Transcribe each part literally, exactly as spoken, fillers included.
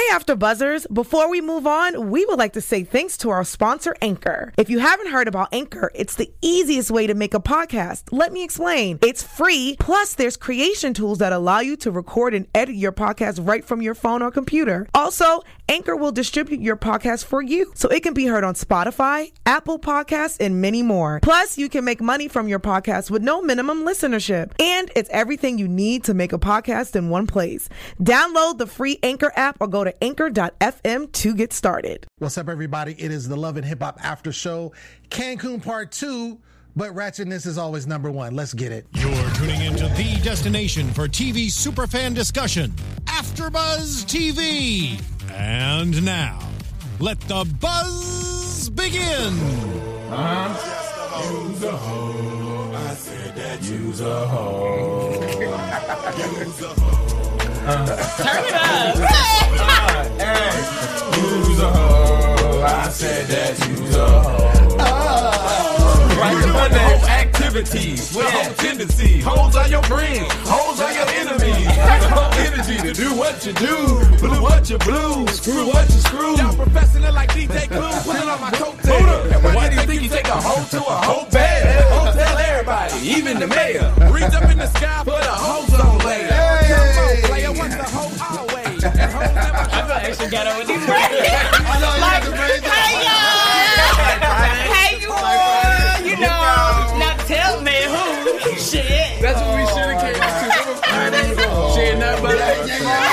Hey, After Buzzers. Before we move on, we would like to say thanks to our sponsor, Anchor. If you haven't heard about Anchor, it's the easiest way to make a podcast. Let me explain. It's free, plus there's creation tools that allow you to record and edit your podcast right from your phone or computer. Also, Anchor will distribute your podcast for you, so it can be heard on Spotify, Apple Podcasts, and many more. Plus, you can make money from your podcast with no minimum listenership. And it's everything you need to make a podcast in one place. Download the free Anchor app or go to anchor dot f m to get started. What's up, everybody? It is the Love and Hip Hop After Show, Cancun Part two, but ratchetness is always number one. Let's get it. You're tuning into the destination for T V superfan discussion, AfterBuzz T V. And now, let the buzz begin. Uh-huh. You's a hoe. I said that you's a hoe. You's a hoe. Uh, Turn it up. uh, hey. You's a hoe. I said that you's a hoe. Uh, like doing whole activities with whole tendencies. Hoes are your friends. Hoes are your enemies. The whole energy to do what you do. Blue what you blue. Screw what you screw. Y'all professing it like D J Clue. Putting on my coattail. And why do you think you take a hoe to a hotel? Ho tell everybody, even the mayor. Reach up in the sky, put a hose on later. Hey. Player, what's the hoe always? I feel extra ghetto with these words. Like, hey, y'all. Hey, you all. You know, now tell me who. Shit. That's what we should have came to. She ain't nothing but that.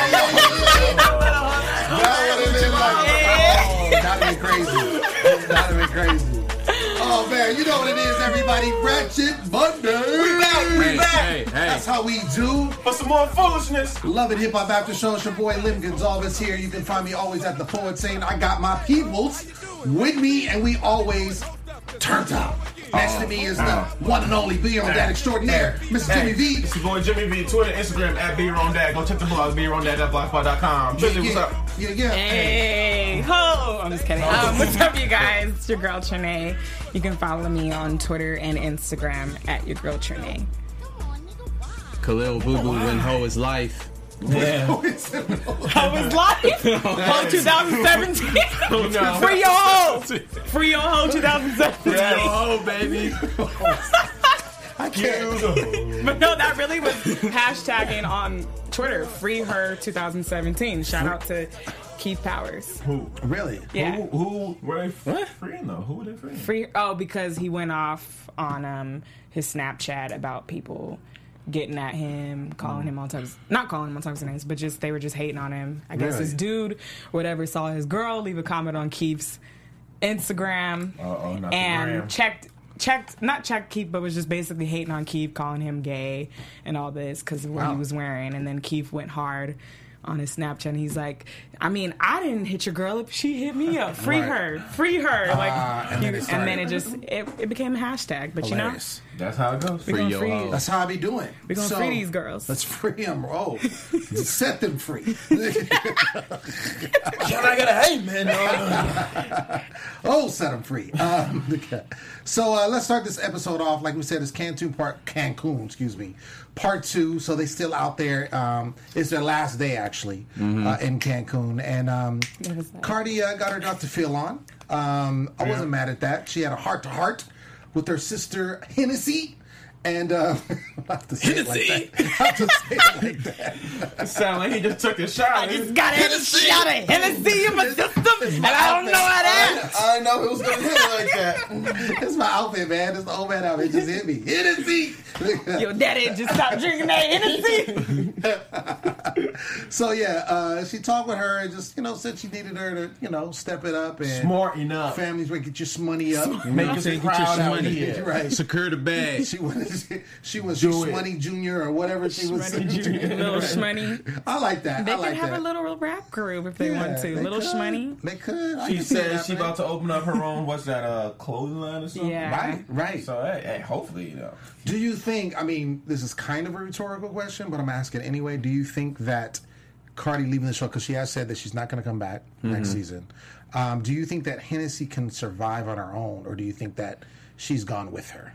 That'd have been crazy. That'd have been crazy. Oh, man, you know what it is, everybody. Ratchet Monday. We back, we Hey, back. hey, hey. That's how we do. For some more foolishness. Love and Hip Hop After Show. It's your boy, Lim Gonzalez here. You can find me always at the Poet saying, I got my peoples with me, and we always turned out. Next to me is the one and only Be On That Extraordinaire, Mister Hey, Jimmy V. It's your boy Jimmy V. Twitter, Instagram, at Be Your Own Dad. Go check the blog, be your own dad dot blogspot dot com. Trizzy, what's up? Yeah, yeah. Hey, ho! I'm just kidding. Um, what's up, you guys? It's your girl Trinae. You can follow me on Twitter and Instagram at your girl Trinae. Khalil Boo Boo when Ho is life. Yeah. How was life? Ho twenty seventeen. Oh, no. Free your ho. Free your ho twenty seventeen. Yeah, oh, baby. I can't. But no, that really was hashtagging on Twitter. Free her twenty seventeen. Shout out to Keith Powers. Who? Really? Yeah. Who, who were they what? freeing, though? Who were they freeing? Free. Oh, because he went off on um his Snapchat about people getting at him, calling him all types, not calling him all types of names, but just they were just hating on him. I guess Really? this dude, whatever, saw his girl leave a comment on Keith's Instagram Uh-oh, not the and gram. checked. Checked, not checked Keith, but was just basically hating on Keith, calling him gay and all this because of what Wow. he was wearing. And then Keith went hard on his Snapchat. And he's like, I mean, I didn't hit your girl up. She hit me up. Free Right. her. Free her. Like, and then it and then it started. just, it, it became a hashtag. But Hilarious. That's how it goes. you know, we're Free going your to free, hoe. That's how I be doing. we gonna So, free these girls. Let's free them. Oh, set them free. Can I get a hey, man? No. Oh, set them free. Um, okay. So uh, let's start this episode off. Like we said, it's Cancun part Cancun, excuse me, part two. So they still out there. Um, it's their last day actually uh, in Cancun, and um, What was that? Cardi uh, got her got to feel on. Um, I wasn't mad at that. She had a heart to heart with her sister Hennessy. And uh, I have to say it like that. I have to say it like that. It sound like he just took a shot. I just got a shot of Hennessy in my system, and I don't know how that. I know it was going to hit like that. It's my outfit, man. It's the old man outfit. It just hit me. Hennessy. Your daddy just stopped drinking that Hennessy. So yeah, uh, she talked with her and just you know said she needed her to you know step it up and Smart enough. families would get your money up. Make us Get your proud out money. here. Right. Secure the bag. She was she was Do it. Shmoney Junior or whatever she was. Little shmoney. I like that. They I can like have that. a little rap group if they Yeah, want to. they Little could. shmoney. They could. I She can see it said she happening. about to open up her own, what's that, uh, clothing line or something? Yeah. Right, right. So, hey, hey, hopefully, you know. Do you think, I mean, this is kind of a rhetorical question, but I'm asking anyway. Do you think that Cardi leaving the show, because she has said that she's not going to come back Mm-hmm. next season, um, do you think that Hennessy can survive on her own, or do you think that she's gone with her?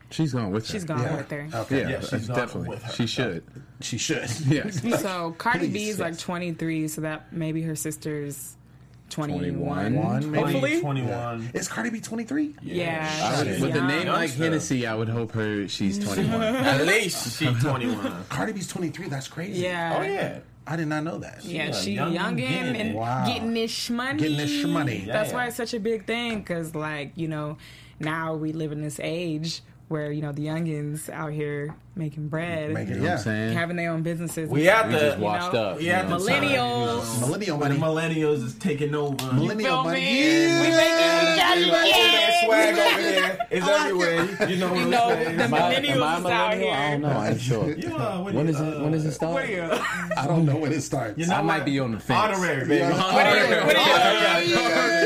She's going with her. She's gone Yeah. with her. Okay. Yeah, Yeah, she's gone definitely. with her. She should. She should. Yes. So Cardi B Please, is like yes. twenty-three, so that maybe her sister's twenty-one. twenty-one. maybe. Hopefully. twenty-one. Is Cardi B twenty-three? Yeah. I would- she's with a young. name like Youngster. Hennessy, I would hope her she's twenty-one. At least she's twenty-one. Cardi B's twenty-three. That's crazy. Yeah. Oh, yeah. I did not know that. Yeah, Yeah, she young youngin' again. and Wow. getting this money. Getting this money. That's Yeah. why it's such a big thing, because, like, you know, now we live in this age where, you know, the youngins out here making bread, Make it, You know what yeah. I'm saying? having their own businesses. We at We the just you washed know, up. we you at know? the Millennials. time. Millennial When the money. millennials is taking over. Millennial feel money. me? Yeah. We making Everybody money. got that swag over there. It's everywhere. You know what You I'm know, saying? the Am I, am I millennials is out millennial? I don't here. know. I ain't sure. You are, what When you- is it? When does it start? What are you? I don't know when it starts. You know I might what? be on the fence. Honorary, baby. Yeah. What are you? What are you?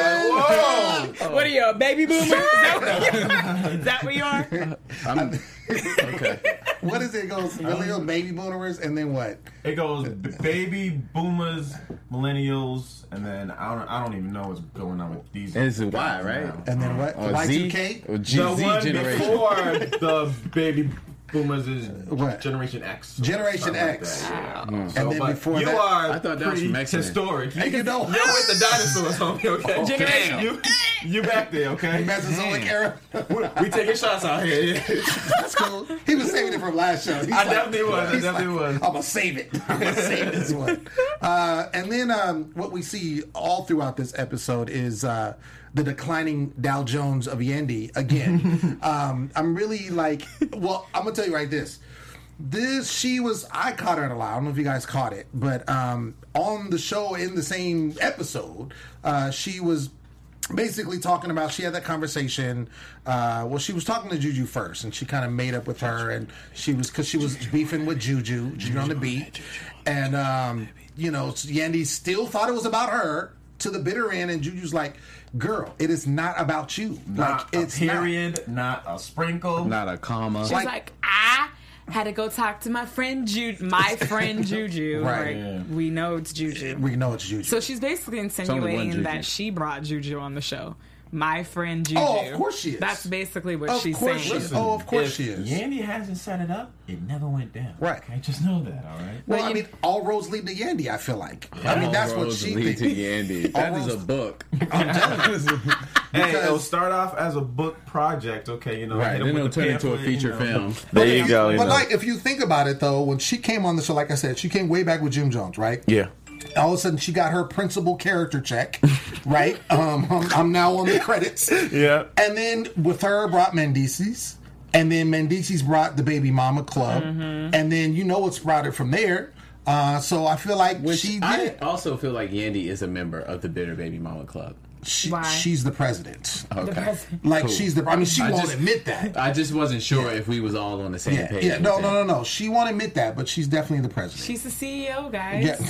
Whoa! What are you, a baby boomer? Is that what you are? Is that what you are? I'm, okay. What is it? It goes millennial, baby boomers, and then what? It goes baby boomers, millennials, and then I don't I don't even know what's going on with these. It's a Y, guys right? now. And then what? Or Y two Z? K? Or G, The Z one generation. before the baby boomers is What? Generation X. Generation Something like X. that, yeah. And So, then but before you that- are I thought that was from X-Men. historic. And you know- you're with the dinosaurs, homie. Okay, Generation. You, you back there, okay? Mesozoic era. We taking shots out here. That's cool. He was saving it from last show. He's I definitely was. I he's definitely was. I'm gonna save it. I'm gonna save this one. Uh, and then um, what we see all throughout this episode is uh, the declining Dow Jones of Yandy again. um, I'm really like, well, I'm gonna tell you right this. This she was. I caught her in a lie. I don't know if you guys caught it, but um, on the show in the same episode, uh, she was basically talking about. She had that conversation. Uh, well, she was talking to Juju first, and she kind of made up with her, and she was because she was beefing with Juju, Juju on the beat, and um, you know, Yandy still thought it was about her to the bitter end, and Juju's like, "Girl, it is not about you. Not like a it's not." period, not, a sprinkle. Not a comma. She's Like- like, I had to go talk to my friend Juju. My friend Juju. Right. Like, Yeah. we know it's Juju. We know it's Juju. So she's basically only one insinuating Juju. that she brought Juju on the show. My friend Juju. Oh, of course she is. That's basically what Of she's course saying. she is. Oh, of course if she is. Yandy hasn't set it up, it never went down. Right. Okay, just know that, all right? Well, But I you- mean, all roads lead to Yandy. I feel like. I mean, All that's what roads she lead thinks. to Yandy. That is a book. I'm telling you. Hey, Because- it'll start off as a book project, okay? You know, Right, hit 'em then with it'll the turn into a pamphlet, feature you know. film. There you go. You But know. like, if you think about it, though, when she came on the show, like I said, she came way back with Jim Jones, right? yeah. All of a sudden, she got her principal character check, right? Um, I'm, I'm now on the credits. Yeah. And then with her brought Mendices, and then Mendices brought the Baby Mama Club, Mm-hmm. and then you know what sprouted from there. Uh, so I feel like Which she I did. also feel like Yandy is a member of the Bitter Baby Mama Club. She, Why? she's the president. Okay. president. Like Cool. she's the. I mean, she I won't just- admit that. I just wasn't sure if we was all on the same Yeah, page. yeah. No, with no, that. no, no. She won't admit that, but she's definitely the president. She's the C E O, guys. Yeah,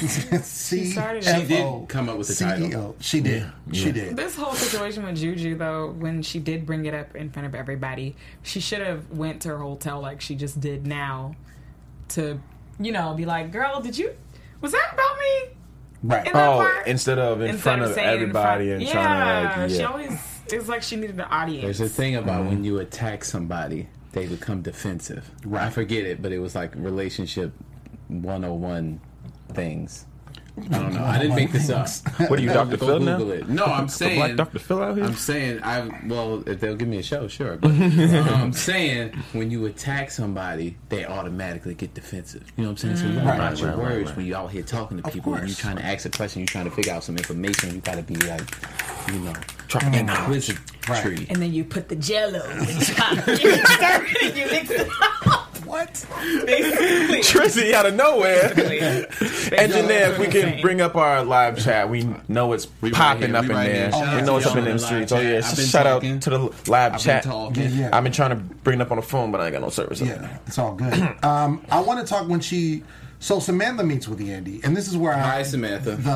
C started it. F O She did come up with the C E O. title. She did. She did. This whole situation with Juju, though, when she did bring it up in front of everybody, she should have went to her hotel like she just did now to, you know, be like, girl, did you, was that about me? Right. In that Oh, part? instead of in Instead front of saying in everybody front- and yeah, trying to like, she yeah. always, it's like she needed an audience. There's a thing about Mm-hmm. when you attack somebody, they become defensive. Right. I forget it, but it was like relationship one oh one things. I don't know. I didn't make this up. What are you, Doctor Go Phil now? Google it. No, I'm The saying. black Doctor Phil out here? I'm saying. I well, if they'll give me a show, sure. But I'm saying when you attack somebody, they automatically get defensive. You know what I'm saying? So you gotta Right, watch your right, right, words right. when you out here talking to people. And you course. trying to ask a question, you trying to figure out some information. You got to be like, you know, Try to get inquisitive. And then you put the jello and you stir it and you mix it up. What? Basically. Trizzy out of nowhere. Basically. Engineer, if we Basically. can bring up our live chat, we know it's We right popping here, up we in right there. here. Shout out We to know it's up y'all in in them the streets. live Oh yeah, chat. I've been shout talking. out to the live I've chat. been talking. Yeah, yeah. I've been trying to bring it up on the phone, but I ain't got no service. Yeah, it's all good. um, I want to talk when she. So Samantha meets with Yandy, and this is where Hi, I, Samantha. the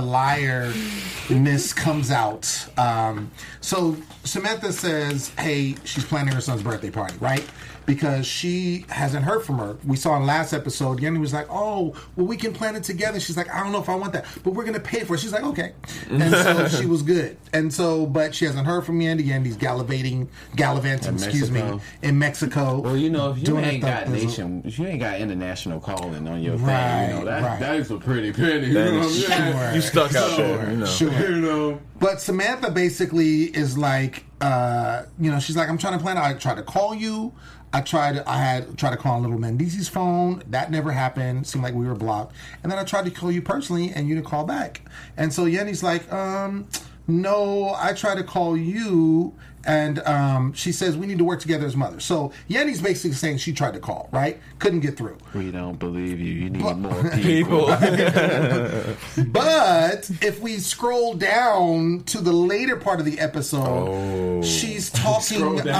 liar-ness comes out. Um, so Samantha says, "Hey, she's planning her son's birthday party, right? Because she hasn't heard from her. We saw in last episode, Yandy was like, "Oh, well, we can plan it together." She's like, "I don't know if I want that, but we're gonna pay for it." She's like, "Okay." and so she was good. And so, but she hasn't heard from Yandy. Yandy's gallivanting, gallivanting, In excuse Mexico. me, in Mexico. Well, you know, if you doing ain't her got thing. nation, if you ain't got international calling on your Right, thing, you know that right. that is a pretty penny. You That know what I'm is- saying? Sure. You stuck out Sure, there, you know. Sure. You know. But Samantha basically is like, uh, you know, she's like, I'm trying to plan. I tried to call you. I tried. I had tried to call on Little Mendizi's phone. That never happened. Seemed like we were blocked. And then I tried to call you personally, and you didn't call back. And so Yenny's like, um, no, I tried to call you. And um, she says we need to work together as mothers. So Yenny's basically saying she tried to call, right? Couldn't get through. We don't believe you. You need But- more people. People. But if we scroll down to the later part of the episode, Oh. she's talking. Scroll Um,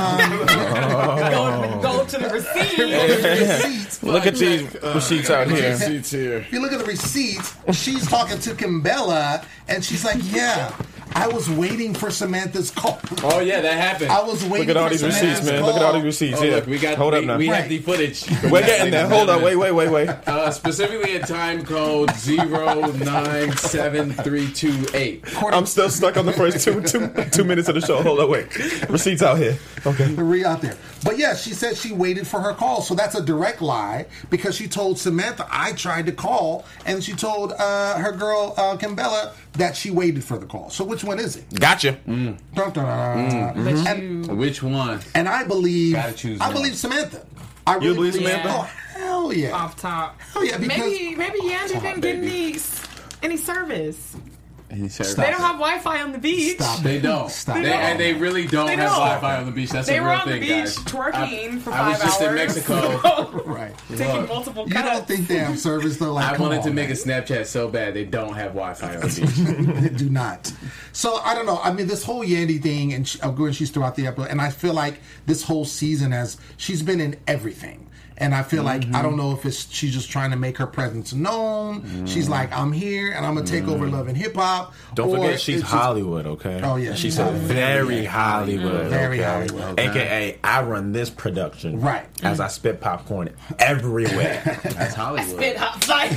Go, go to the receipt. receipts. Look at these receipts out here. Seats here. If you look at the receipts, she's talking to Kimbella, and she's like, "Yeah, I was waiting for Samantha's call. Oh yeah, that happened. I was waiting." Look at all for these Samantha's receipts, man. call. Look at all these receipts. Oh, Yeah. look, we got. Hold we, up now. we Right. have the footage. We're getting there. Hold up. Wait, wait, wait, wait. Uh, specifically at time code zero nine seven three two eight. I'm still stuck on the first two two two minutes of the show. Hold up, wait. Receipts out here. Okay. The re out there. But yeah, she said she waited for her call. So that's a direct lie because she told Samantha, I tried to call. And she told uh, her girl, uh, Kimbella, that she waited for the call. So which one is it? Gotcha. Dun, dun, dun, dun. But And, you, Which one? and I believe, Gotta choose I one. believe Samantha. I really believe Samantha? Oh, hell yeah. off top. Oh, yeah, because- maybe maybe Yandy didn't get any any service. Any service? They don't have Wi-Fi on the beach. Stop. They don't. Stop. They, and they really don't They have don't. Wi-Fi on the beach. That's They a were real on the thing, beach guys. twerking I, for I was five just in hours. Mexico. Right. Taking Look, multiple You cuts. don't think they have service though? Like, I come wanted to on, make a man. Snapchat so bad they don't have Wi-Fi on the beach. They do not. So I don't know. I mean, this whole Yandy thing, and she, of course she's throughout the episode, and I feel like this whole season has she's been in everything. And I feel like I don't know if it's she's just trying to make her presence known. Mm. She's like, I'm here and I'm gonna take over Love and Hip Hop. Don't Or forget, she's it's just- Hollywood, okay? Oh, yeah, she's she's a Hollywood. very Hollywood, Very okay? Hollywood. A K A, I run this production, Right. As I spit popcorn everywhere. That's Hollywood. Spit hot fire.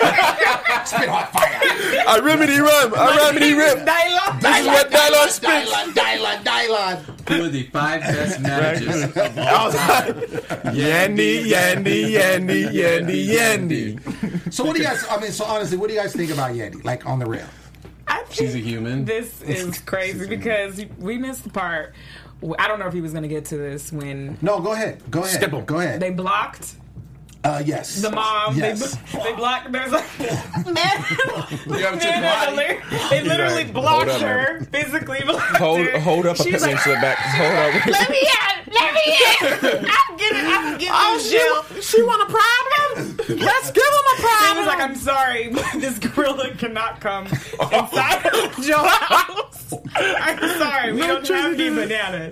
Spit hot fire. I remedy rim, I remedy rim. Dialogue. This is what Dylon spits. Dylan, Dylan, Dylan. Who are the five best managers of I all was time? like, Yandy, Yandy, Yandy, Yandy, Yandy. So what do you guys? I mean, so honestly, what do you guys think about Yandy? Like on the real? I think She's a human. This is crazy because we missed the part. I don't know if he was going to get to this when No, go ahead. Go ahead. Skip 'em. Go ahead. they blocked Uh, yes. the mom. Yes. They, they blocked. There's like, man, You have to man, body. they, they literally Right. blocked Hold up, her, physically blocked Hold, her. hold up a She's picture and like, slip back. Hold up. let me in, let me in. I'm getting, I'm getting Oh, in jail. she, she want a problem? Let's give him a He problem. was like, I'm sorry, but this gorilla cannot come inside of your house. I'm sorry, we don't have any bananas.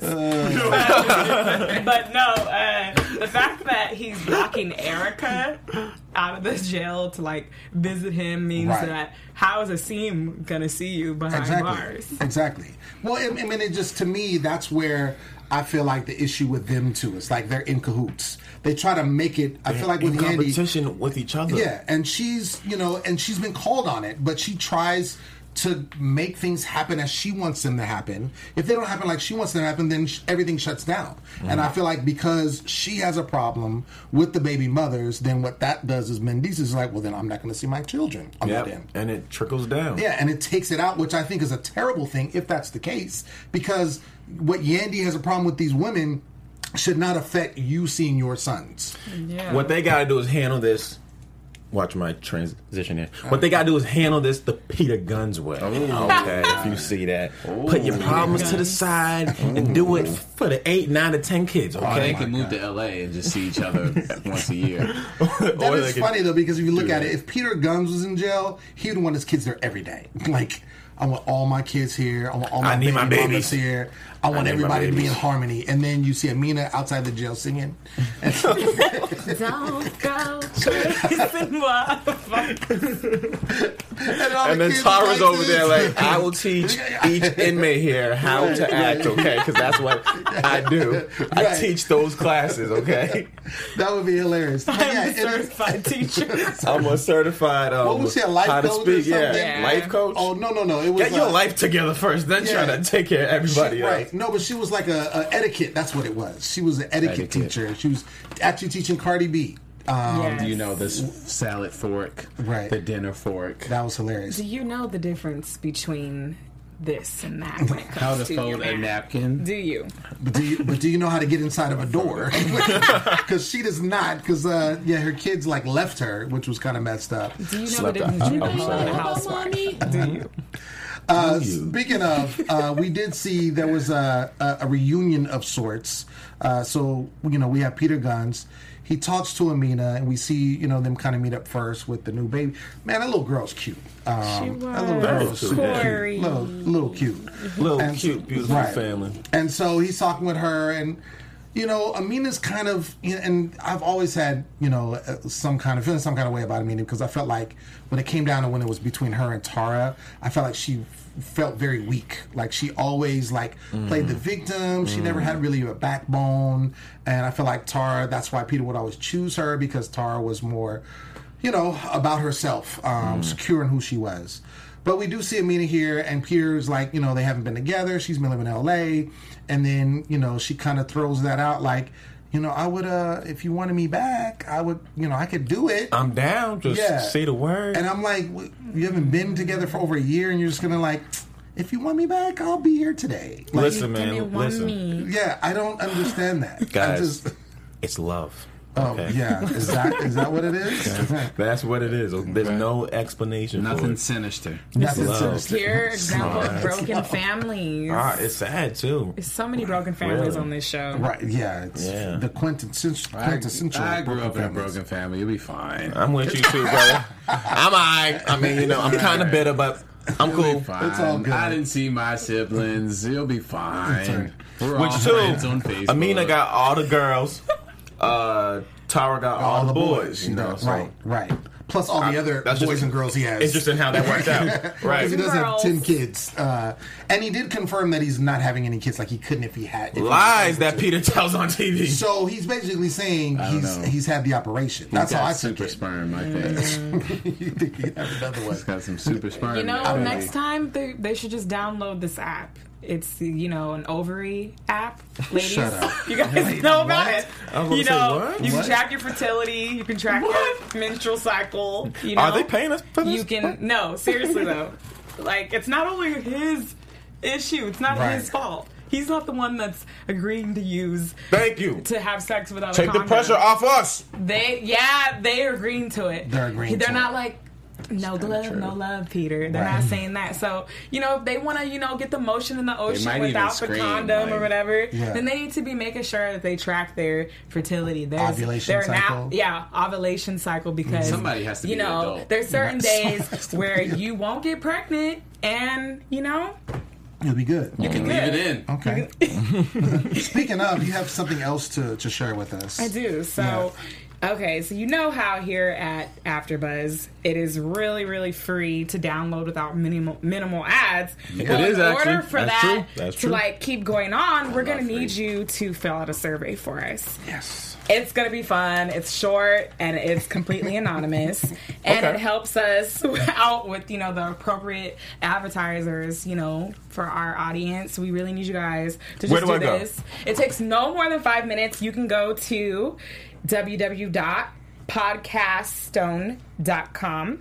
but, but no, uh, the fact that he's blocking Erica out of the jail to like visit him means Right. that how is Asim gonna see you behind Exactly. bars? Exactly. Well, I I mean, it just to me, that's where I feel like the issue with them too is like they're in cahoots. They try to make it. I feel like in with Yandy, competition with each other. yeah, and she's you know, and she's been called on it, but she tries to make things happen as she wants them to happen. If they don't happen like she wants them to happen, then sh- everything shuts down. Mm-hmm. And I feel like because she has a problem with the baby mothers, then what that does is Mendiz is like, well, then I'm not going to see my children. I'm not Yep. in. And it trickles down. Yeah, and it takes it out, which I think is a terrible thing if that's the case, because what Yandy has a problem with these women should not affect you seeing your sons. Yeah. What they got to do is handle this. Watch my transition here. What they got to do is handle this the Peter Guns way. Okay, if you see that. Put your problems to the side and do it for the eight, nine, to ten kids, Or they okay? can move to L A and just see each other once a year. That Or is they can- funny though, because if you look do at that. it, if Peter Guns was in jail, he would want his kids there every day. Like, I want all my kids here. I want all my I need baby my mamas babies. here. I want need my everybody to be in babies. harmony. And then you see Amina outside the jail singing. And Don't go chasing motherfuckers. all And the then kids Tara's are over there like, I will teach each inmate here how to act, okay? Because that's what I do. I Right. teach those classes, okay? that would be hilarious. But I'm yeah, a it is- certified teacher. I'm a certified um, What was he, a life how to coach or speak, yeah, something? Yeah. life coach. Oh no no no! it was Get your uh, life together first, then yeah. try to take care of everybody She- else. right. No, but she was like a, a etiquette. That's what it was. She was an etiquette, Etiquette. teacher. She was actually teaching Cardi B. Um, Yes. Do you know this salad fork? Right. The dinner fork. That was hilarious. Do you know the difference between this and that when it comes How to to fold your a marriage? napkin. Do you? But do you, but do you know how to get inside of a door? Because she does not. Because uh, yeah, her kids like left her, which was kind of messed up. Do you know Slept the out. difference I'm between sorry. a housewife? Do you? Uh, speaking of, uh, we did see there was a, a, a reunion of sorts. Uh, so you know, we have Peter Gunz. He talks to Amina, and we see you know them kind of meet up first with the new baby. Man, that little girl's cute. Um, She That little was. girl was super Corey. cute. Little, little cute. Little And- cute, beautiful right. family. And so he's talking with her, and you know, Amina's kind of, you know, and I've always had, you know, uh, some kind of feeling some kind of way about Amina because I felt like when it came down to when it was between her and Tara, I felt like she f- felt very weak. Like she always like played the victim. She never had really a backbone, and I feel like Tara. That's why Peter would always choose her because Tara was more, you know, about herself, um, secure in who she was. But we do see Amina here, and Peter's like, you know, they haven't been together. She's been living in L A, and then, you know, she kind of throws that out like, you know, I would, uh, if you wanted me back, I would, you know, I could do it. I'm down. Just Yeah. say the word. And I'm like, w- you haven't been together for over a year, and you're just gonna like, if you want me back, I'll be here today. Like, Listen, Give me man. one Listen, me. yeah, I don't understand that. I guys. just, it's love. oh okay? yeah, is that is that what it is? That's what it is. There's no explanation. for Nothing it. sinister. Nothing love. sinister. Pure example of Smart. broken families. Ah, it's sad too. There's so many broken families Really? on this show. Right? Yeah, it's Yeah. the quintessential. I, quintessential I grew broken up in a families. broken family. You'll be fine. I'm with you too, brother. I'm alright. I mean, you know, I'm kind of bitter, but I'm You'll cool. be fine. It's all good. I didn't see my siblings. You'll be fine. We're all Which friends too, on Facebook. Amina got all the girls. Uh, Tara got all, the boys. You know, right, so right. Plus all the I- other that's boys just and girls he has. interesting how that worked out. Because Right. he does have Girls. ten kids, uh, and he did confirm that he's not having any kids. Like he couldn't if he had if he was Lies able that to. Peter tells on T V. So he's basically saying don't he's know. he's had the operation. He's That's how got I took super it. sperm, I think. You think he'd have another one? He's got some super sperm. You know, there. next time they, they should just download this app. It's, you know, an ovary app. Ladies, Shut up. you guys know about what? it. I was gonna You say, know, what? you What? can track your fertility. You can track your menstrual cycle. You know, Are they paying us for this? You can no, seriously though. Like it's not only his issue. It's not Right. his fault. He's not the one that's agreeing to use Thank you. to have sex without a Take the condom. pressure off us. They yeah, they're agreeing to it. They're agreeing They're to not it. like no glove, true. no love, Peter. They're Right. not saying that. So, you know, if they want to, you know, get the motion in the ocean might even without the scream, condom or like- whatever, Yeah. then they need to be making sure that they track their fertility. There's, Ovulation their cycle. yeah, ovulation cycle because Somebody has to you be the know, adult. there's certain Right. days where you won't get pregnant and, you know, You'll be good. You can leave it in. Okay. Speaking of, you have something else to, to share with us. I do. So, okay, so you know how here at AfterBuzz, it is really, really free to download without minimal minimal ads. It Well, is in actually. order for That's that true. That's to true. like keep going on, we're gonna love need free. you to fill out a survey for us. Yes. It's gonna be fun. It's short and it's completely anonymous, and Okay. it helps us out with you know the appropriate advertisers. You know, for our audience, we really need you guys to just Where do do I go? this. It takes no more than five minutes. You can go to w w w dot podcaststone dot com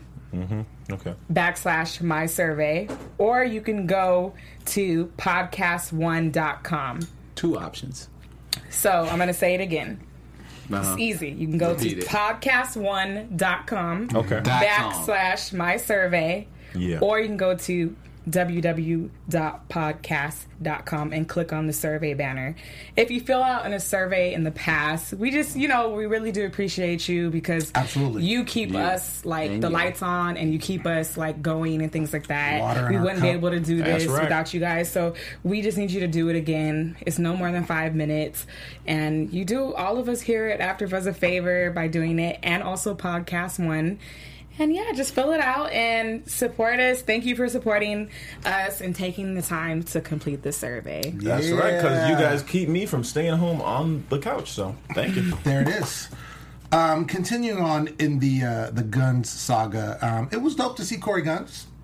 Okay. backslash my survey, or you can go to podcast one dot com. Two options. So I'm gonna say it again. Uh-huh. It's easy. You can go Repeat to it. podcast one dot com Okay. Dot com. backslash my survey, Yeah. or you can go to w w w dot podcast dot com and click on the survey banner. If you fill out in a survey in the past, we just, you know, we really do appreciate you because Absolutely. you keep You. us like And the you. lights on and you keep us like going and things like that. Water in we our wouldn't be cup. able to do That's this right. without you guys. So we just need you to do it again. It's no more than five minutes. And you do all of us here at AfterBuzz a favor by doing it, and also Podcast One. And yeah, just fill it out and support us. Thank you for supporting us and taking the time to complete the survey. That's right, because you guys keep me from staying home on the couch. So thank you. There it is. Um, continuing on in the uh, the Guns saga, um, it was dope to see Corey Guns.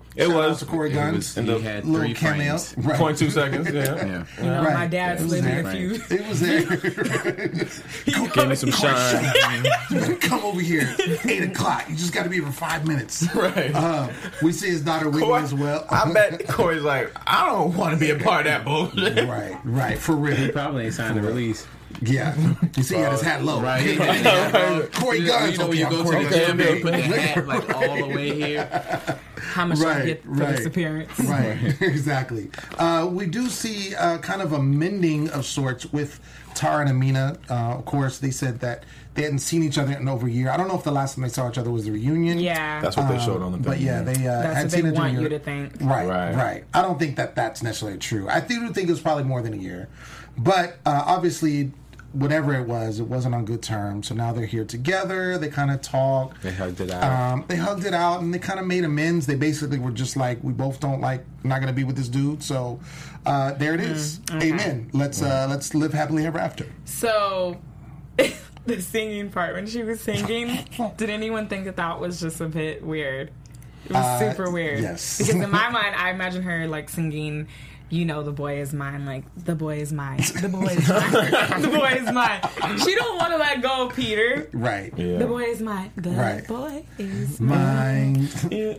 It Shout was. out to Corey It Guns. was- And he the had little three cameo. frames. Right. Point two seconds. Yeah. Yeah. You know, Right. my dad's It was lived in a there. few. It was there. Gave me some shine. Come over here. Eight o'clock. You just got to be here for five minutes. Right. Uh, we see his daughter Whitney Corey- as well. I bet Corey's like, I don't want to be a part of that bullshit. Right, right, for real. He probably ain't signed the release. Yeah. You see, he had his hat low. Right. He He had his hat low. Corey You Guns. know when okay, you I'm go Corey to the Guns. gym, they put the hat like all the way here. How much Right, I get for right. this appearance? Right, exactly. Uh, we do see uh, kind of a mending of sorts with Tara and Amina. Uh, of course, they said that they hadn't seen each other in over a year. I don't know if the last time they saw each other was the reunion. Yeah. That's what they showed on the thing. But yeah, they uh, That's had what seen they each other. want in a you year. to think. Right, Right. right, I don't think that that's necessarily true. I do think it was probably more than a year. But uh, obviously, whatever it was, it wasn't on good terms. So now they're here together. They kind of talk. They hugged it out. Um, they hugged it out and they kind of made amends. They basically were just like, we both don't like, not going to be with this dude. So uh, there it is. Amen. Let's uh, let's live happily ever after. So, the singing part, when she was singing, did anyone think that that was just a bit weird? It was Uh, super weird. yes. Because in my mind, I imagine her like singing, you know, the boy is mine, like, the boy is mine, the boy is mine, the boy is mine. She don't want to let go of Peter. Right. Yeah. The boy is mine. The Right. boy is mine. Mine.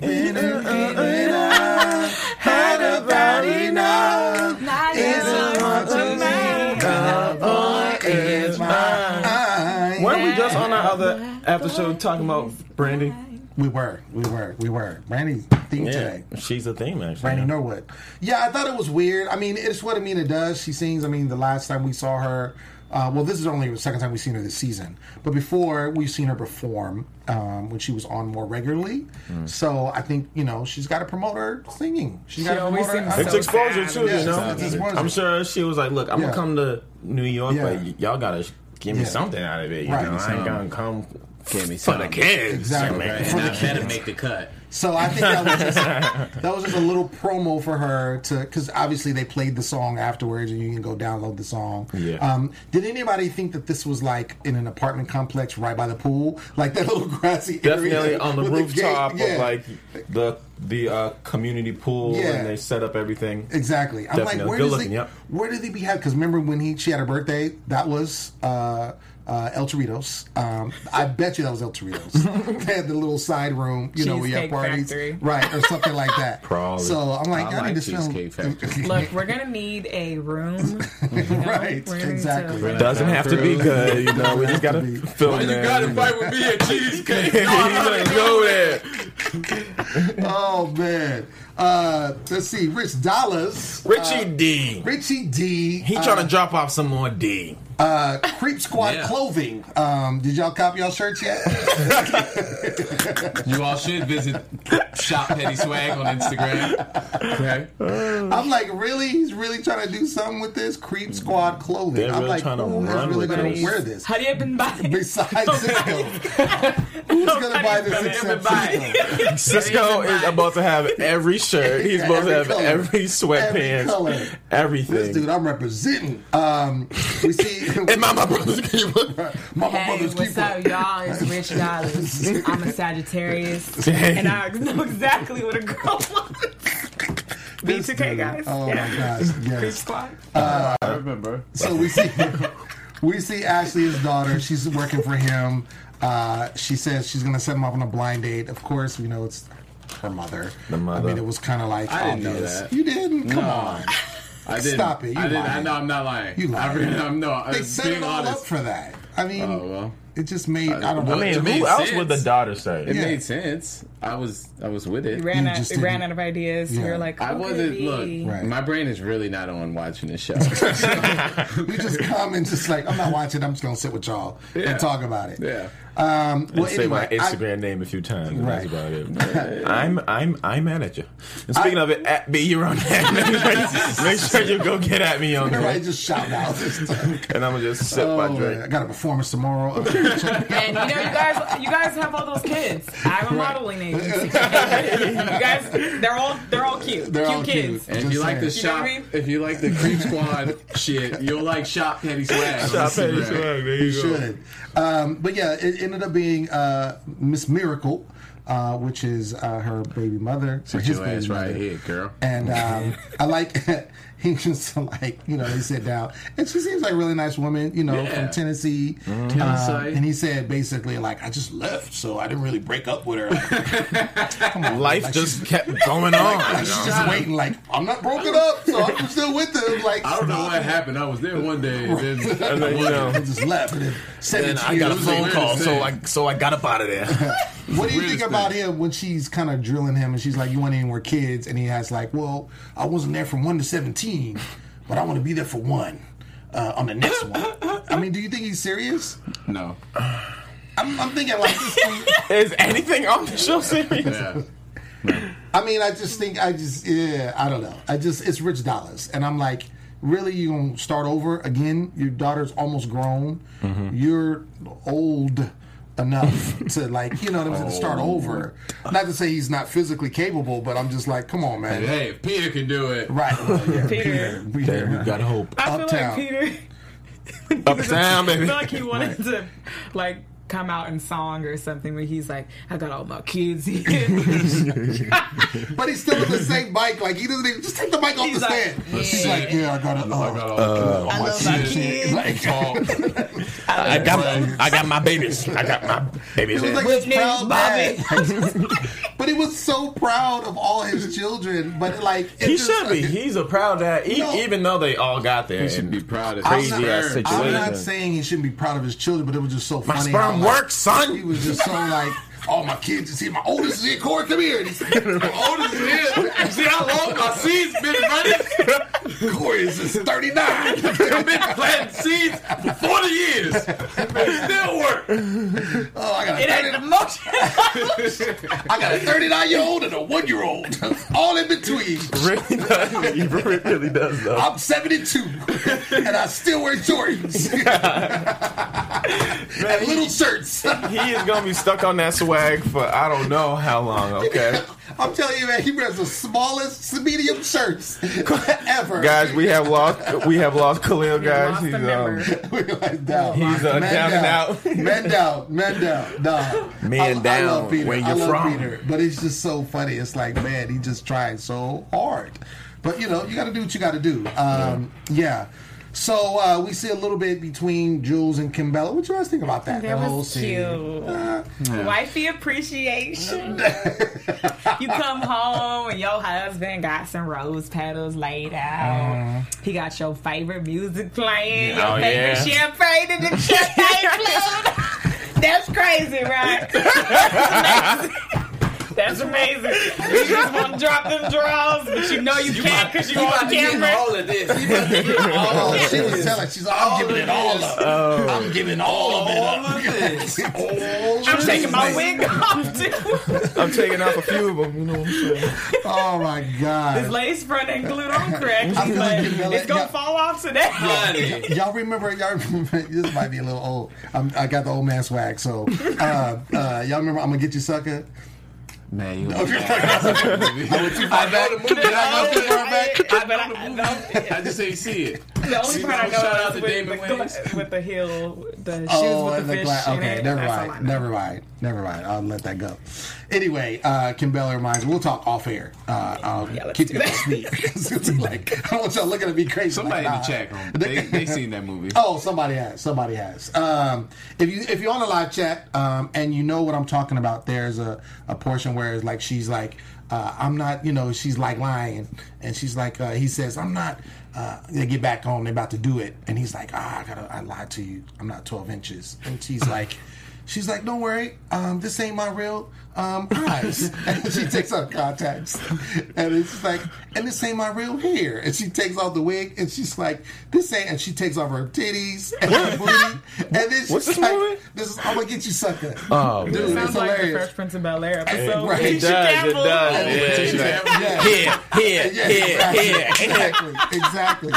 Had about enough. Not It's enough hard to to mine. The boy is mine. Weren't we just on our other after show talking about Brandy? We were, we were, we were. Brandy's theme Yeah, today. she's a theme actually. Brandy Norwood. Yeah, I thought it was weird. I mean, it's what Amina does. She sings. I mean, the last time we saw her, uh, well, this is only the second time we've seen her this season. But before, we've seen her perform um, when she was on more regularly. So I think, you know, she's got to promote her singing. She's got to always promote her. sings It's so exposure sad. too, Yeah, you know. it's exposure. I'm sure she was like, "Look, I'm Yeah. gonna come to New York, Yeah. but y- y'all gotta give me Yeah. something out of it. You Right. know, I ain't gonna come Give me for the something. kids, Exactly. man. Right, For and the I better kids. make the cut. So I think that was just, that was just a little promo for her to, because obviously they played the song afterwards, and you can go download the song. Yeah. Um, did anybody think that this was like in an apartment complex right by the pool, like that little grassy Definitely area on the with rooftop gate? Yeah. of like the the uh, community pool, Yeah. and they set up everything. Exactly. I'm Definitely. like, where Good does looking, they, yep. where did they be had? Because remember when he she had her birthday, that was uh, uh, El Torritos. Um, I bet you that was El Torritos. They had the little side room, you know, where you have Cheesecake parties, Factory. right, or something like that. Probably. So I'm like, I, I need like to film. Cheesecake Factory. Look, we're gonna need a room. You know? Right, We're gonna need exactly. to- Doesn't have to be good, you know. We just gotta Have to be. film Why you there. gotta fight with me at Cheesecake? You gotta go there. Oh man. Uh, let's see, Rich Dollars, Richie D. Richie D. He uh, trying to drop off some more D. uh, Creep Squad Yeah. clothing. Um, did y'all copy y'all shirts yet? You all should visit Shop Petty Swag on Instagram. Okay. I'm like, really? He's really trying to do something with this Creep Squad clothing. They're I'm really like, trying to who is run really with going this. to wear this? Hurry up and buy it. Besides Cisco, who's going to buy this Hurry up except and buy Cisco? it. Cisco is about to have every shirt. He's supposed to have Every color. every sweatpants, Every color. everything. This dude, I'm representing. Um, we see and my, my brother's keeper. Mama Hey, Brothers what's keeper. up, y'all? It's Rich Dollars. I'm a Sagittarius, and I know exactly what a girl wants. B two K, guys. Oh yeah. my gosh, Creep yes. Squad. I remember. So we see we see Ashley, his daughter. She's working for him. Uh, she says she's going to set him up on a blind date. Of course, we know it's her mother. The mother. I mean, it was kind of like I didn't know obvious. that. You didn't? Come No. on. I didn't. Stop it. You I didn't. I lying. know I'm not lying. You I lying. really, I'm no. They I'm set being it all honest. up for that. I mean, Oh well. it just made. I don't know. well, I mean, It made who else sense. would the daughter say? It Yeah. made sense. I was. I was with it. We ran, You out, just we ran didn't- out of ideas. Yeah. We were like, I who could wasn't. it Look, be? Right. my brain is really not on watching this show. We just come and just like, I'm not watching. I'm just going to sit with y'all Yeah. and talk about it. yeah. Um, well, Say my anyway, I- Instagram name a few times. and Right. That's about it. I'm I'm I'm mad at you. And speaking of it, at me, you're on that. Make sure, make sure you go get at me on everybody that. just shout out this time. And I'm gonna just sip Oh, my man. drink. I got a performance tomorrow. And you know, you guys, you guys have all those kids. I have a modeling agency. you guys, they're all, they're all cute. They're cute all kids. cute. And if Just you like the saying. You know shop, what I mean? if you like the Creep Squad shit, you'll like Shop Petty Swag. on Shop Petty Instagram. Swag. There you You go. should. Um, but yeah, it ended up being uh, Miss Miracle. uh, which is uh, her baby mother. Sit his your baby ass mother. right here, girl. And um, I like, he just like, you know, they sit down. And she seems like a really nice woman, you know, Yeah. from Tennessee. Mm-hmm. Um, Tennessee. and he said basically, like, I just left, so I didn't really break up with her. Like, come on, Life like, just she's- kept going on. Like, she's just waiting, like, I'm not broken up, so I'm still with him. Like, I don't know what happened. I was there one day, and then, And then, you know, I just left. And then then seventeen I got a years phone later- call, so I so I got up out of there. What do you Weirdest think about thing. him when she's kind of drilling him and she's like, you want any more kids? And he has like, well, I wasn't there from one to seventeen, but I want to be there for one uh, on the next one. I mean, do you think he's serious? no. I'm, I'm thinking like this thing. Is anything on the show serious? Yeah. I mean, I just think, I just, yeah, I don't know. I just, it's rich dollars. And I'm like, really, you going to start over again? Your daughter's almost grown. Mm-hmm. You're old enough to like, you know what I'm saying, to start over. Not to say he's not physically capable, but I'm just like, come on, man. Hey, if Peter can do it. Right. Well, yeah, Peter. Peter. Damn, we got hope. I feel Uptown. like Peter. Uptown, I baby. feel like he wanted to like come out in song or something where he's like, I got all my kids here. But he's still on the same bike. Like, he doesn't even, just take the bike off He's the like, stand. yeah. He's like, yeah, I got it. I got all Uh, I love my kids. Like, I got my, I got my babies. I got my babies. It was like here. this proud Bobby. dad. But he was so proud of all his children. But like, it He just- should be. He's a proud dad, e- No. even though they all got there. He should and be proud of Crazy his ass sperm. situation. I'm not saying he shouldn't be proud of his children, but it was just so My funny. sperm how, like, works, son. He was just so like, all my kids is here. My oldest is here. Corey, come here. And he's like, My oldest is here. You see how long my seeds been running? Corey is just thirty-nine. I've been planting seeds for forty years. They still work. Oh, I got a It thirty. ain't the motion. I got a thirty-nine year old and a one year old, all in between. Really does. He really does, though. I'm seventy-two, and I still wear Jordans and little shirts. He is gonna be stuck on that swag for I don't know how long. Okay, I'm telling you, man, he wears the smallest medium shirts ever. guys, we have lost we have lost Khalil. Guys, lost a he's member. um, We're like down. he's uh, Man down and out. Men down, men down. No, Men I, I down, love Peter. where I you love from. Peter, but it's just so funny. It's like, man, he just tried so hard. But you know, you got to do what you got to do. Um, yeah. So uh, we see a little bit between Jules and Kimbella. What you guys think about that? That the whole was scene. cute. Uh, Wifey appreciation. You come home and your husband got some rose petals laid out. He got your favorite music playing. Your Oh, favorite yeah. champagne in the champagne flute. That's crazy, right? That's amazing. That's amazing. You just want to drop them draws, but you know you, can't because you on camera. all of this. He about to get all Oh, of she this. was telling, she's like, I'm giving it all up. I'm giving all of it All up. of this. All I'm of taking my this. wig off too. I'm taking off a few of them. You know what I'm saying? Oh my His God. lace front ain't glued on correctly, I'm gonna give but you it's gonna yeah. fall off today. Honey. Y'all remember? Y'all remember? This might be a little old. I'm, I got the old man swag. So, uh, uh, y'all remember? I'm gonna get you, sucker. Man, you I went too far back. the movie. Did I go too far back? I, but I, no, I just say you see it. the only See, part I shout out know to is with Damon the, Wayans. gla- with the heel, the shoes Oh, with and the the fish. gla- in okay, it. never That's all I mind, know. never mind, never mind. I'll let that go. Anyway, uh, Kimbella reminds me. We'll talk off air. Uh, I'll Yeah, let's keep do you up to speed. Like, I don't want y'all looking at me crazy. Somebody like, in the nah. chat room. They, they seen that movie. Oh, somebody has. Somebody has. Um, if you if you're on a live chat um, and you know what I'm talking about, there's a, a portion where it's like she's like, uh, I'm not, you know, she's like lying, and she's like, uh, he says, I'm not. Uh, they get back home, they're about to do it, and he's like, ah, I gotta, I lied to you. I'm not twelve inches, and she's like. She's like, don't worry, um, this ain't my real um, eyes. And she takes off contacts. And it's just like, and this ain't my real hair. And she takes off the wig, and she's like, this ain't, and she takes off her titties and her booty. And then she's What's this like, movie? this is, I'm going to get you, sucker. Oh, Dude, It it's sounds like the hilarious. Fresh Prince of Bel Air episode. Right. with It Tisha does. It Campbell. does. And Yeah, Tisha yeah. Campbell, yeah. Here, here, Yeah, here, exactly, here. exactly.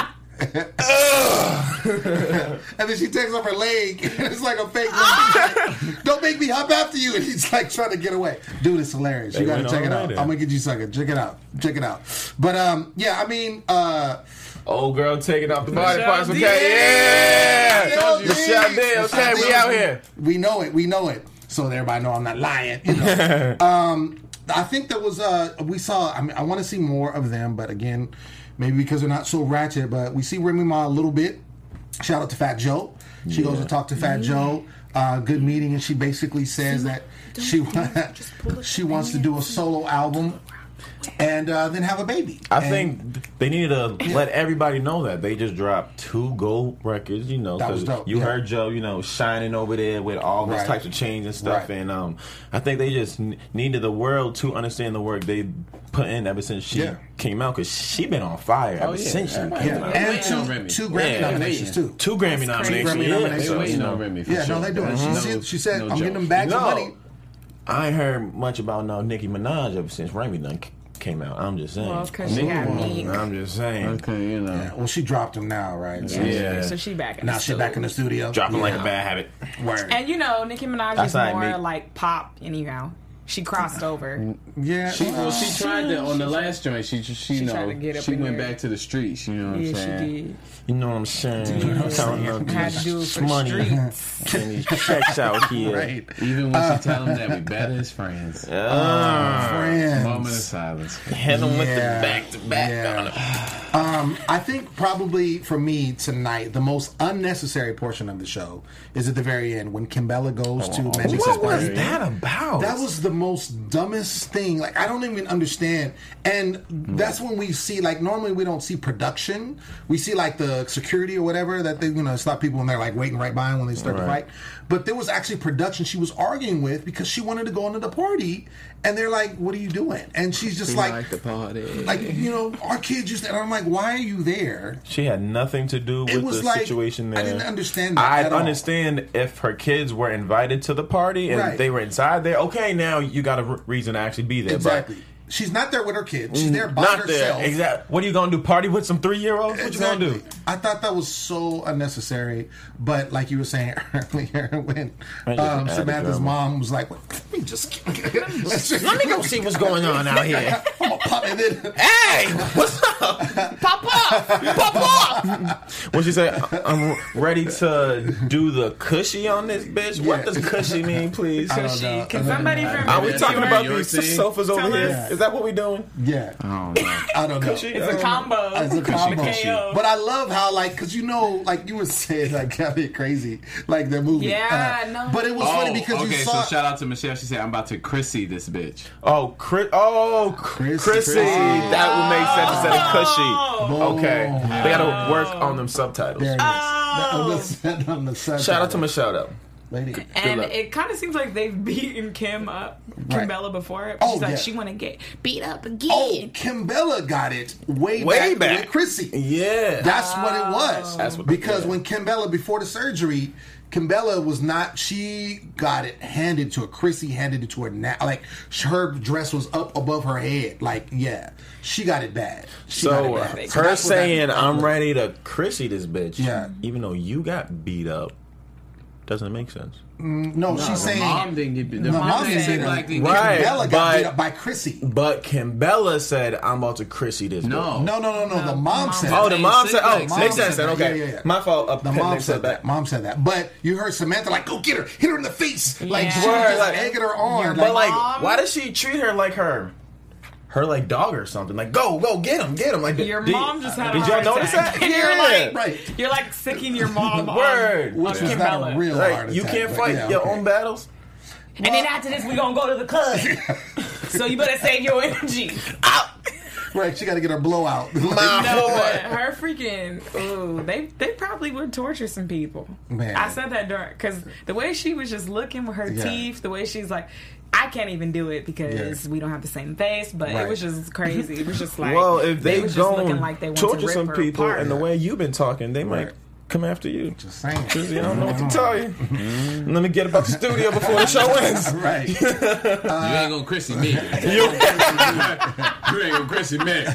And then she takes off her leg, and it's like a fake leg. She's like, don't make me hop after you. And he's like trying to get away. Dude, it's hilarious. You They gotta went check all it the way out. there. I'm gonna get you sucker. Check it out. Check it out. But um, yeah, I mean, uh, Old girl taking off the body Michelle parts. Okay, D. yeah. Michelle D. Michelle D. Okay, we out here. we know it. We know it. so that everybody know I'm not lying. You know? um, I think there was uh, we saw. I mean, I want to see more of them, but again, maybe because they're not so ratchet. But we see Remy Ma a little bit. Shout out to Fat Joe. She yeah. goes to talk to Fat yeah. Joe. Uh, good meeting, and she basically says that she she wants to do a solo album. And uh, then have a baby. I and, think they need to yeah. let everybody know that they just dropped two gold records. You know, because you yeah. heard Joe, you know, shining over there with all those right. types of chains and stuff. Right. And um, I think they just n- needed the world to understand the work they put in ever since she yeah. came out. Because she been on fire oh, ever yeah. since she yeah. came yeah. out. And two, two Grammy yeah. nominations yeah. too. Two Grammy That's nominations. Grammy yeah. nominations. They waiting on Remy for yeah, sure. no, they doing. Mm-hmm. She, no, she said, no "I'm joke. getting them back no. some money." I ain't heard much about no Nicki Minaj ever since Remy done came out. I'm just saying. Well, it's because she got Meek. I'm just saying. Okay, you know. Yeah, well, she dropped him now, right? Yeah. So, yeah. So she back in now the she studio. back in the studio. Dropping yeah. like a bad habit. Word. And you know, Nicki Minaj That's is right, more Meek. like pop anyhow. She crossed over. Yeah. She, well, she She- tried that on the she last joint. She, she, she you tried know, to get up she in went there. back to the streets. You know what Yeah, I'm she saying? did. You know what I'm saying? Yeah. Counting up Had to do it these for the money streets. and these checks out here. Right. Even when she tell them that we better as friends. Ah. Friends. Moment of silence. Hit them with the Yeah. back to back Yeah. on it. Um, I think probably for me tonight, the most unnecessary portion of the show is at the very end when Kimbella goes to Magic What was City. that about? That was the most dumbest thing. Like, I don't even understand. And that's when we see, like, normally we don't see production. We see, like, the security or whatever that they're going to stop people when they're, like, waiting right by them when they start to Right. fight. But there was actually production she was arguing with because she wanted to go into the party. And they're like, what are you doing? And she's just We like, like the party. like, you know, our kids used to, and I'm like, why are you there? She had nothing to do It with was the like, situation there. I didn't understand that I at all. understand if her kids were invited to the party and Right. they were inside there. Okay, now you got a r- reason to actually be there. Exactly. She's not there with her kids. She's there But by not herself. there. Exactly. What are you gonna do? Party with some three year olds? What Exactly. you gonna do? I thought that was so unnecessary, but like you were saying earlier, when I just um, added Samantha's drama. mom was like, "Let me just let's just- Let me go see what's going on out here. I'm gonna pop it in." Hey, what's up? Pop off! Pop off! When she say, I'm ready to do the cushy on this bitch, what Yeah. does cushy mean, please? I don't Cushy. know. Can somebody from Are we New talking York- about York these City? sofas over Tell here? us. Is that what we doing? Yeah, I don't know. I don't know. Cushy? It's a combo. It's a combo. K O. But I love how, like, because you know, like you were saying, like, got it crazy, like their movie. Yeah, Uh, no. But it was funny because okay, you saw. so shout out to Michelle. She said, I'm about to Chrissy this bitch. Oh, Chris, oh, Chrissy. Chrissy. Chrissy. That would make sense instead of cushy. Boom. Okay. They got to work on them subtitles. There it is. On the, on the Shout out to Michelle, though. lady. And luck. it kind of seems like they've beaten Kim up, Right. Kimbella before. She's Oh, like, yeah. she want to get beat up again. Oh, Kimbella got it way, Way back, back. with Chrissy. Yeah. That's what it was. That's what- because yeah. when Kimbella, before the surgery, Kimbella was not, she got it handed to her. Chrissy handed it to her now. Like, her dress was up above her head. Like, yeah. She got it bad. She got So, it uh, bad. her that's what that- saying, I'm ready to Chrissy this bitch, Yeah. even though you got beat up, doesn't make sense. No, she's saying. mom didn't get beat. The the mom, mom didn't didn't say get like it. they Right. get Kimbella got but- beat up by Chrissy. But Kimbella said, I'm about to Chrissy this bitch. No. No, no, no, no. The No, mom mom said Oh, that. the mom said, oh, Nick Mom Nick said said, that. okay. Yeah, yeah, yeah. My fault. Uh, The Nick mom said that. back. Mom said that. But you heard Samantha like, go get her. Hit her in the face. Like, Yeah. she was Word, just like- egging her on. But like, Mom? why does she treat her like her, her like dog or something? Like, go, go, get him, get him. Like, Your did- mom just had a Did y'all heart notice attack. that? And you're Yeah. like, Right. You're like sicking your mom on, Word. on Which was not a Kimbella. real Like, heart you attack, can't but fight yeah, your okay. own battles. And then after this, we gonna go to the club. So you better save your energy. Out. Right, she got to get her blowout. My No, boy. but her freaking, ooh, they they probably would torture some people. Man. I said that during, because the way she was just looking with her Yeah. teeth, the way she's like, I can't even do it because Yeah. we don't have the same face, but Right. it was just crazy. It was just like, Well, if they, was just looking gon' like they want to torture rip some her people, apart. and the way you've been talking, they might Right. come after you. Just saying. Cause you don't know what to tell you. Let me get about the studio before the show ends. Right. You ain't gonna Chrissy me. you ain't gonna Chrissy me.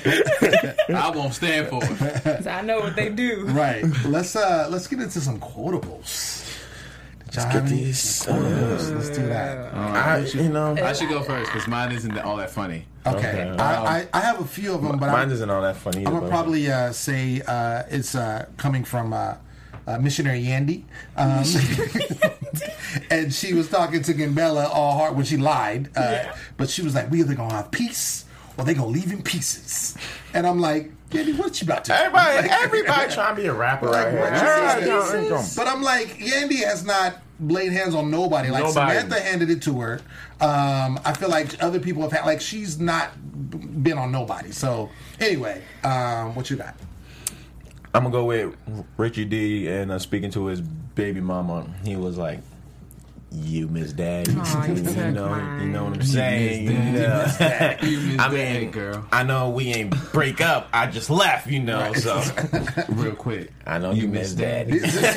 I won't stand for it. 'Cause I know what they do. Right. Let's uh let's get into some quotables. Did y'all Let's have get any these. quotables? Let's do that. I, you know, I should go first because mine isn't all that funny. Okay. Okay. I, I, I have a few of them, but mine I'm, isn't all that funny. I'm Either, gonna but- probably uh, say uh, it's uh, coming from uh, uh, Missionary Yandy. Um, and she was talking to Gambella all hard when she lied. Uh, Yeah. But she was like, we either gonna have peace or they gonna leave in pieces. And I'm like, Yandy, what you about to do? Everybody, Like, everybody trying to be a rapper Like, right here. what you Everybody say? gonna- But I'm like, Yandy has not laid hands on nobody. Like Nobody. Samantha handed it to her. Um, I feel like other people have had, like, she's not b- been on nobody. So anyway, um, what you got? I'm gonna go with Richie D and uh, speaking to his baby mama. He was like, "You miss daddy." Aw, you you took know, mine. you know what I'm saying. miss daddy. Yeah. You miss daddy. You miss I daddy, mean, girl. I know we ain't break up. I just left, you know. So Real quick. I know you, miss daddy.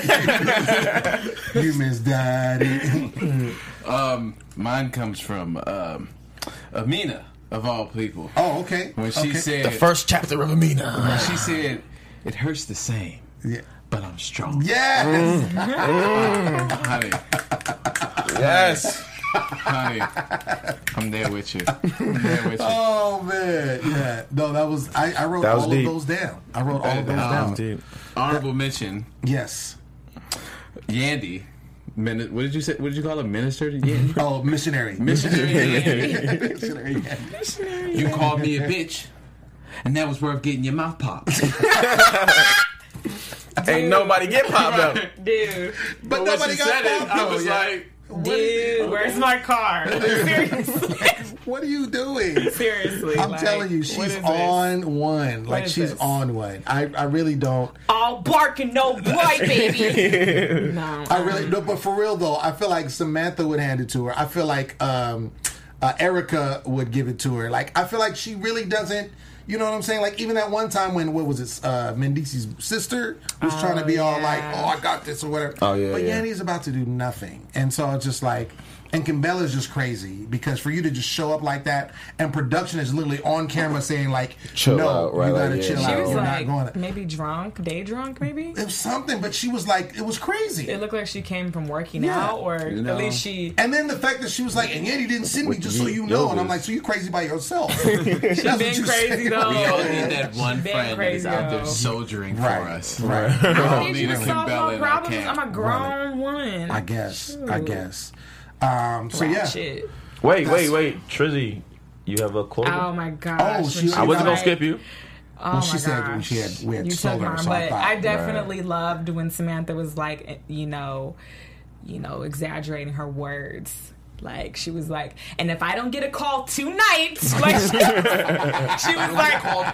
You miss daddy. Um, mine comes from um, Amina, of all people. Oh, okay. When she okay. said, The first chapter of Amina. when she said, it hurts the same, Yeah. but I'm strong. Yes. Honey, Yes. honey, I'm there with you. I'm there with you. Oh man, yeah. No, that was I, I wrote That was all deep. of those down. I wrote all of those Um, down. Honorable mention, Yes. Yandy. Mini- what did you say? What did you call him? Minister to Yandy? Oh, missionary. Missionary Yandy. missionary. Yeah. You called me a bitch, and that was worth getting your mouth popped. Ain't nobody get popped up. Dude, But when nobody she got said it, popped, I though, was yeah. like, dude, where's my car? Seriously, What are you doing? seriously. I'm like, telling you, what she's is this? on one. Like is she's this? on one. I, I really don't. All bark and no bite, baby. No, I really no, but for real though, I feel like Samantha would hand it to her. I feel like um, uh, Erica would give it to her. Like I feel like she really doesn't. You know what I'm saying? Like even that one time when what was it? Uh, Mendici's sister was trying to be all like, "Oh, I got this" or whatever. Oh, yeah, But yeah. Yandy's about to do nothing, and so it's just like. And Kimbella's just crazy because for you to just show up like that, and production is literally on camera saying like, Chill "No, out, right, you gotta like, yeah. chill she out. was You're like not going." To. maybe drunk, day drunk, maybe. It was something, but she was like, it was crazy. It looked like she came from working Yeah. out, or You know. at least she. And then the fact that she was like, and Yandy didn't send me just so you know. And I'm like, so you crazy by yourself. She Been crazy though. we all need that one Been friend that is crazy, out there though. soldiering Right, for us. right. We all I need need you a to solve Kimbella my in our problems. camp. I'm a grown woman. I guess. I Shoot. guess. Um, so yeah. Ratchet. Wait, wait, wait. Trizzy, you have a quote? Oh my gosh. Oh, when she- she I wasn't like- gonna skip you. Oh Well, she my said when gosh. she had- we had you sold took her, mine, so I but thought- I definitely loved when Samantha was like, eh, you know, you know, exaggerating her words. Like she was like, and if I don't get a call tonight, like she, she was like, call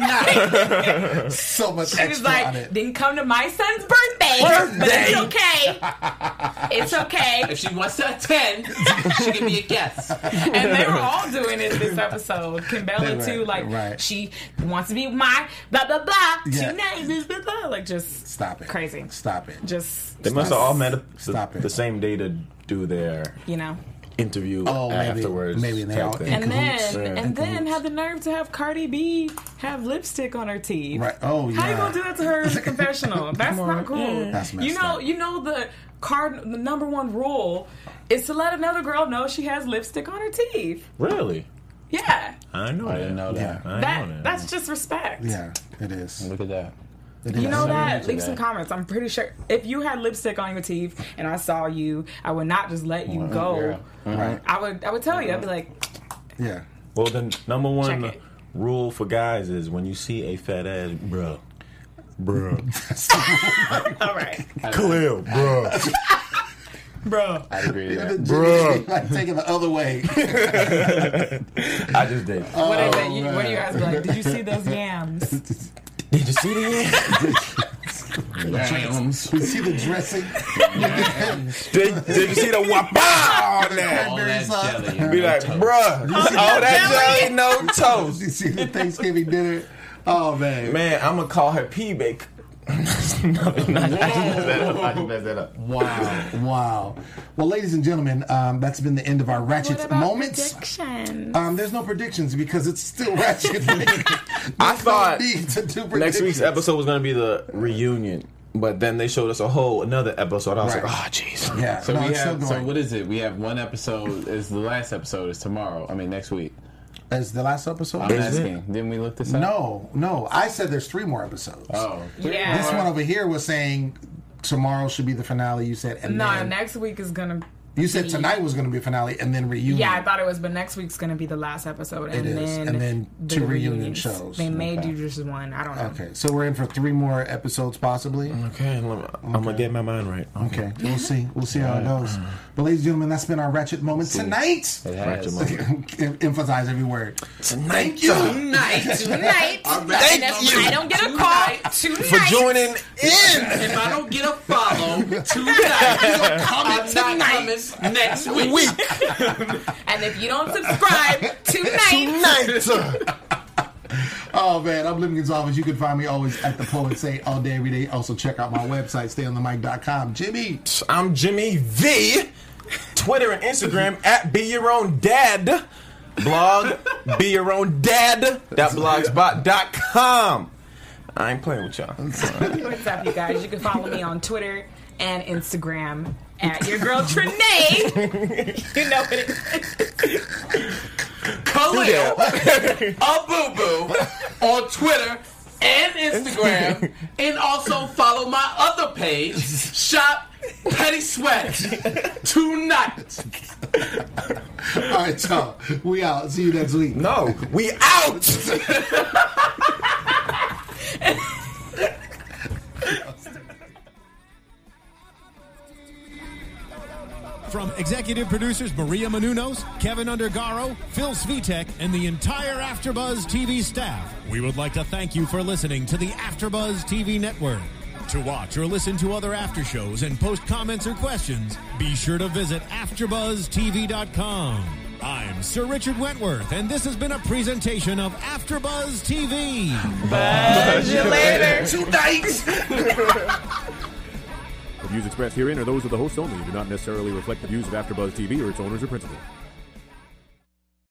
tonight. So much She was extra on like, it. didn't come to my son's birthday, but it's okay. It's okay. If she wants to attend, she can be a guest. And they were all doing it this episode. Kimbella Right, too, like right. she wants to be my blah blah blah Yeah. tonight, blah, blah, blah. Like just Stop it. crazy. Stop it. Just They must have all met up Stop the, it. the same day to do their you know. interview Oh, maybe- afterwards. maybe they type all- thing. And cahoots. then Yeah. and then had the nerve to have Cardi B have lipstick on her teeth. Right. Oh, How you yeah. gonna do that to her in the confessional? That's not cool. That's messed you know, up. you know the card the number one rule is to let another girl know she has lipstick on her teeth. Really? Yeah. I know I that. didn't know that. Yeah. I That know that. that's just respect. Yeah, it is. Look at that. It You is. know that? into Leave that. some comments. I'm pretty sure if you had lipstick on your teeth and I saw you, I would not just let you go. girl. Right. I would I would tell you. I'd be like, Yeah. Well, the number one Check it. rule for guys is when you see a fat ass, bruh, bruh, all right, Khalil, bruh, bro. I agree to that. bruh. Like taking the other way. I just did. What is it? You, what do you guys be like? Did you see those yams? Did you see that? Jams. You see the dressing? did, did you see the wapa on there? All that jelly. Be like, bruh, you see all that jelly, no toast. You see the Thanksgiving dinner? Oh man. Man, I'm gonna call her P Bake. no, no, I just messed that up. I just messed that up. Wow. Wow. Well, ladies and gentlemen, um, that's been the end of our Ratchet What about moments. predictions? Um, there's no predictions because it's still Ratchet. I thought need to do next predictions. week's episode was gonna be the reunion, but then they showed us a whole another episode. I was Right. like, oh, jeez. Yeah. So no, we it's still have. So going. what is it? We have one episode. Is the last episode is tomorrow? I mean next week. Is the last episode? I'm Is it? asking. Didn't we look this up? No, no. I said there's three more episodes. Oh. Yeah. This one over here was saying tomorrow should be the finale. You said, and No, then next week is gonna. you said tonight was going to be a finale, and then reunion. Yeah, I thought it was, but next week's gonna be the last episode, and It is, then and then the two reunion reunions. shows. They may Okay. do just one. I don't know. Okay, so we're in for three more episodes, possibly. Okay, I'm, I'm gonna get my mind right. Okay, we'll see. We'll see how it goes. But ladies and gentlemen, that's been our Ratchet moment tonight. It has. Emphasize every word. Tonight, Tonight. Tonight, Thank and if you. I don't get a call tonight. for joining in. If I don't get a follow tonight, I'm not coming next week. And if you don't subscribe tonight, Tonight. Oh man, I'm Living Gonzalez. You can find me always at the Poet Say all day, every day. Also check out my website, stay on the mic dot com. Jimmy. I'm Jimmy V. Twitter and Instagram at Be Your Own Dad. Blog Be Your Own Dad. Blogspot dot com. I ain't playing with y'all. what's up, you guys? You can follow me on Twitter and Instagram at your girl Trinae. You know what it is. Khalil, a boo boo, on Twitter and Instagram, and also follow my other page, Shop Petty Sweat, tonight. All right, y'all. We out. See you next week. No, we out. From executive producers Maria Menounos, Kevin Undergaro, Phil Svitek, and the entire AfterBuzz T V staff, we would like to thank you for listening to the AfterBuzz T V network. To watch or listen to other after shows and post comments or questions, be sure to visit after buzz T V dot com. I'm Sir Richard Wentworth, and this has been a presentation of AfterBuzz T V. Buzz you later. Tonight. The views expressed herein are those of the hosts only and do not necessarily reflect the views of AfterBuzz T V or its owners or principals.